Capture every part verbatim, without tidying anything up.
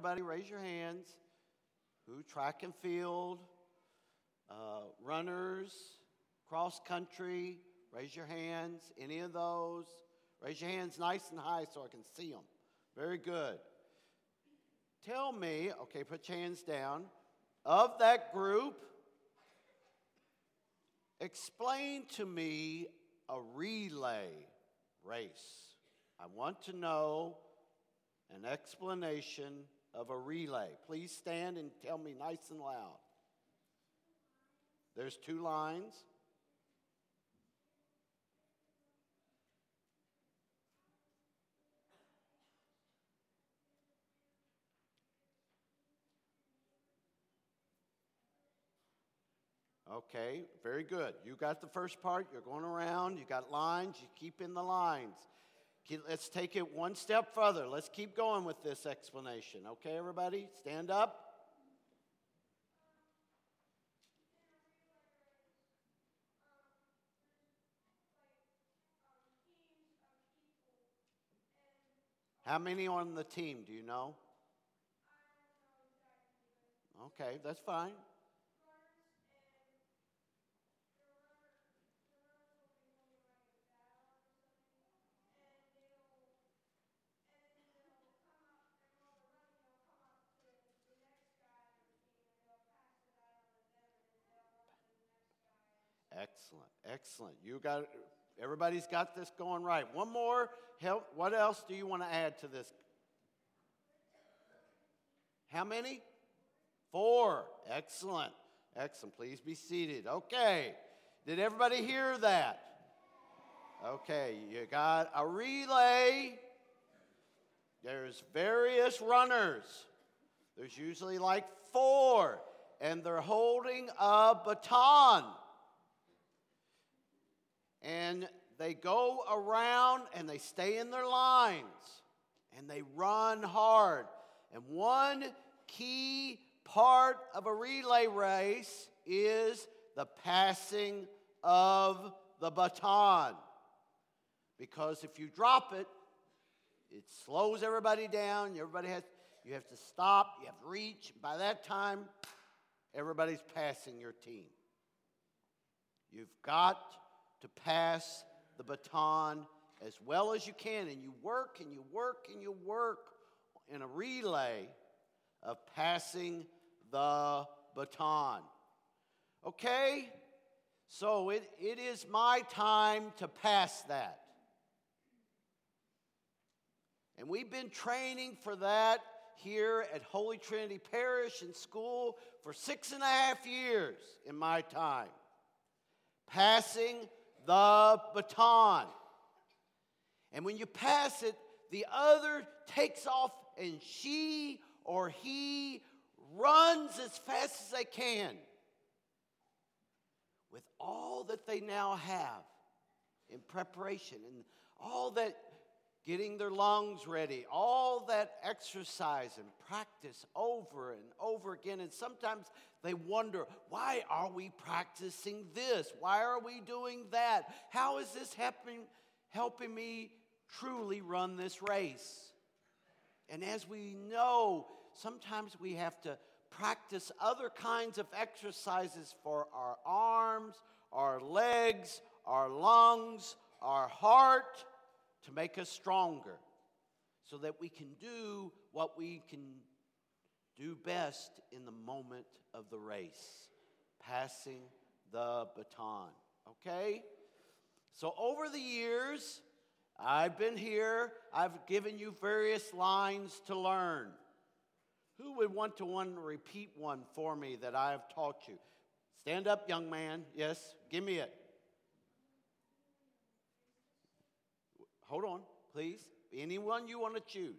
everybody, raise your hands. Who? Track and field, uh, runners, cross country, raise your hands. Any of those? Raise your hands nice and high so I can see them. Very good. Tell me, okay, put your hands down. Of that group, explain to me a relay race. I want to know an explanation of a relay. Please stand and tell me nice and loud. There's two lines. Okay, very good. You got the first part. You're going around. You got lines. You keep in the lines. Let's take it one step further. Let's keep going with this explanation. Okay, everybody? Stand up. How many on the team, do you know? Okay, that's fine. Excellent, excellent. You got everybody's got this going right. One more help. What else do you want to add to this? How many? Four. Excellent. Excellent. Please be seated. Okay. Did everybody hear that? Okay, you got a relay. There's various runners. There's usually like four, and they're holding a baton. And they go around and they stay in their lines and they run hard. And one key part of a relay race is the passing of the baton. Because if you drop it, it slows everybody down. Everybody has, you have to stop, you have to reach. By that time, everybody's passing your team. You've got to pass the baton as well as you can. And you work and you work and you work in a relay of passing the baton. Okay? So it, it is my time to pass that. And we've been training for that here at Holy Trinity Parish in school for six and a half years in my time. Passing the baton. And when you pass it, the other takes off and she or he runs as fast as they can with all that they now have in preparation and all that getting their lungs ready, all that exercise and practice over and over again. And sometimes they wonder, why are we practicing this? Why are we doing that? How is this helping, helping me truly run this race? And as we know, sometimes we have to practice other kinds of exercises for our arms, our legs, our lungs, our heart, to make us stronger so that we can do what we can do best in the moment of the race, passing the baton, okay? So over the years, I've been here. I've given you various lines to learn. Who would want to one repeat one for me that I have taught you? Stand up, young man. Yes, give me it. Hold on, please. Anyone you want to choose.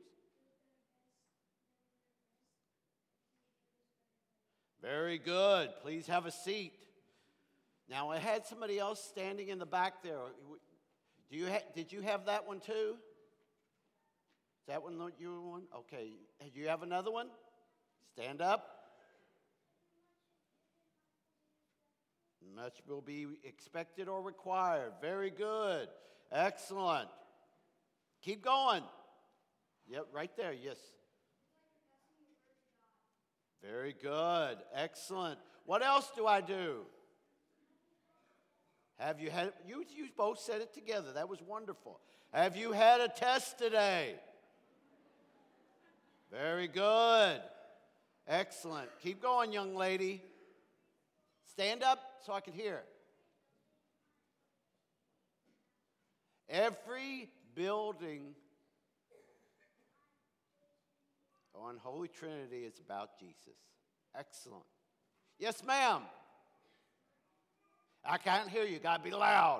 Very good. Please have a seat. Now, I had somebody else standing in the back there. Do you ha- did you have that one too? Is that one you one? Okay. Do you have another one? Stand up. Much will be expected or required. Very good. Excellent. Keep going. Yep, right there, yes. Very good. Excellent. What else do I do? Have you had, you, you both said it together. That was wonderful. Have you had a test today? Very good. Excellent. Keep going, young lady. Stand up so I can hear. Every building on Holy Trinity is about Jesus. Excellent. Yes, ma'am. I can't hear you. Got to be loud.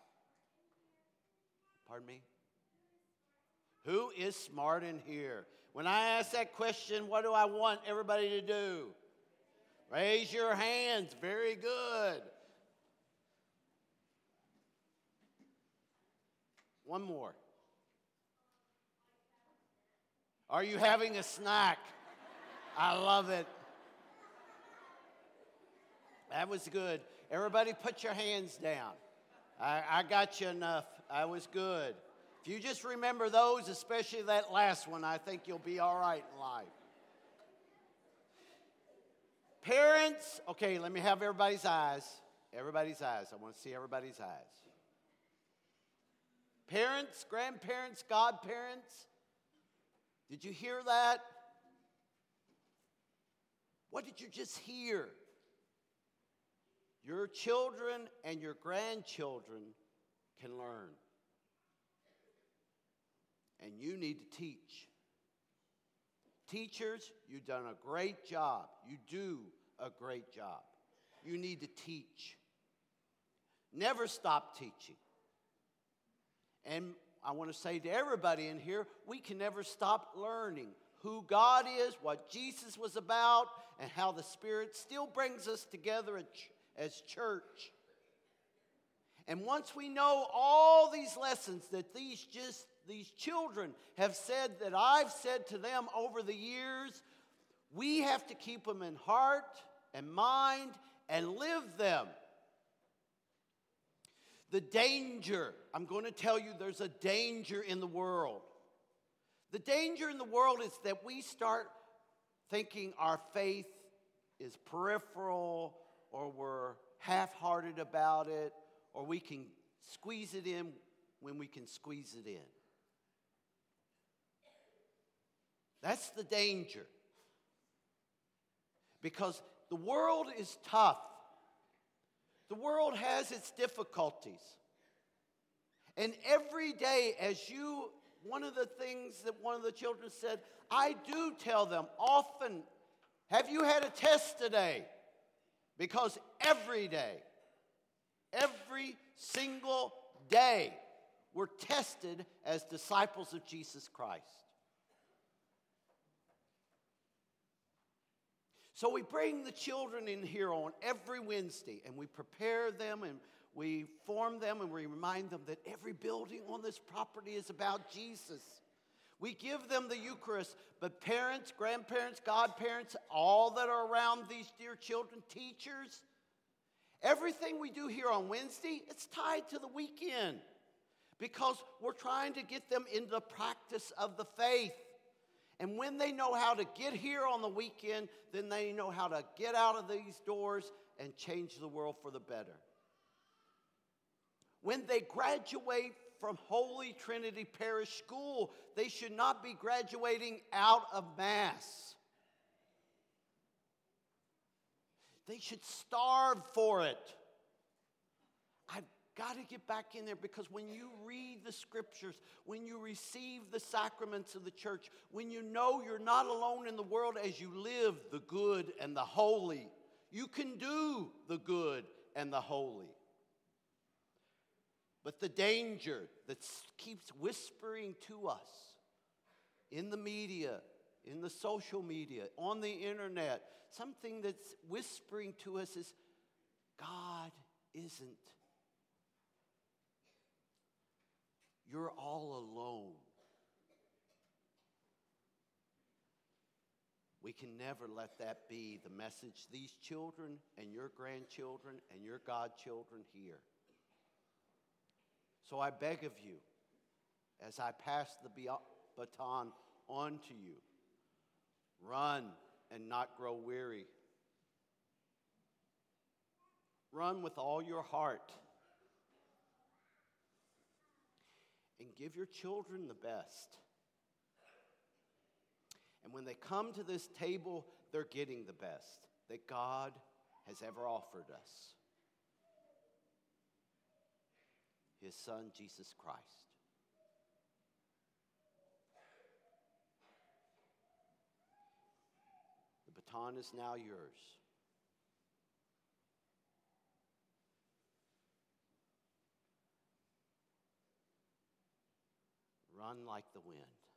Pardon me? Who is smart in here? When I ask that question, what do I want everybody to do? Raise your hands. Very good. One more. Are you having a snack? I love it. That was good. Everybody put your hands down. I, I got you enough. I was good. If you just remember those, especially that last one, I think you'll be all right in life. Parents, okay, let me have everybody's eyes. Everybody's eyes. I want to see everybody's eyes. Parents, grandparents, godparents, did you hear that? What did you just hear? Your children and your grandchildren can learn. And you need to teach. Teachers, you've done a great job. You do a great job. You need to teach. Never stop teaching. And I want to say to everybody in here, we can never stop learning who God is, what Jesus was about, and how the Spirit still brings us together as church. And once we know all these lessons that these just these children have said that I've said to them over the years, we have to keep them in heart and mind and live them. The danger, I'm going to tell you there's a danger in the world. The danger in the world is that we start thinking our faith is peripheral, or we're half-hearted about it, or we can squeeze it in when we can squeeze it in. That's the danger. Because the world is tough. The world has its difficulties. And every day, as you, one of the things that one of the children said, I do tell them often, have you had a test today? Because every day, every single day, we're tested as disciples of Jesus Christ. So we bring the children in here on every Wednesday, and we prepare them, and we form them, and we remind them that every building on this property is about Jesus. We give them the Eucharist, but parents, grandparents, godparents, all that are around these dear children, teachers, everything we do here on Wednesday, it's tied to the weekend because we're trying to get them into the practice of the faith. And when they know how to get here on the weekend, then they know how to get out of these doors and change the world for the better. When they graduate from Holy Trinity Parish School, they should not be graduating out of Mass. They should starve for it. I've got to get back in there because when you read the scriptures, when you receive the sacraments of the church, when you know you're not alone in the world as you live the good and the holy, you can do the good and the holy. But the danger that keeps whispering to us in the media, in the social media, on the internet, something that's whispering to us is, God isn't. You're all alone. We can never let that be the message these children and your grandchildren and your godchildren hear. So I beg of you, as I pass the baton on to you, run and not grow weary. Run with all your heart. And give your children the best. And when they come to this table, they're getting the best that God has ever offered us. His Son, Jesus Christ. The baton is now yours. Run like the wind.